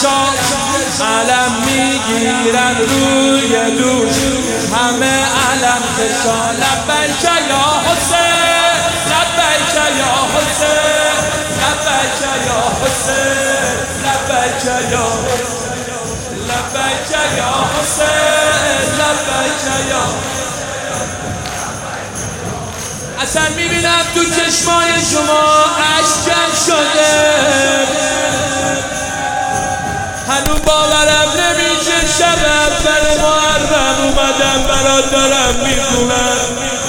شاه علم میگیرن روی دوش، همه علم کشا. لبیک یا حسین، لبیک یا حسین، لبیک یا حسین، لبیک یا لبیک یا حسین، لبیک یا. اصلا میبینم تو چشمای شما اشک شده، هنوز باورم نمیشه شب اول محرم اومدم برات دارم میخونم.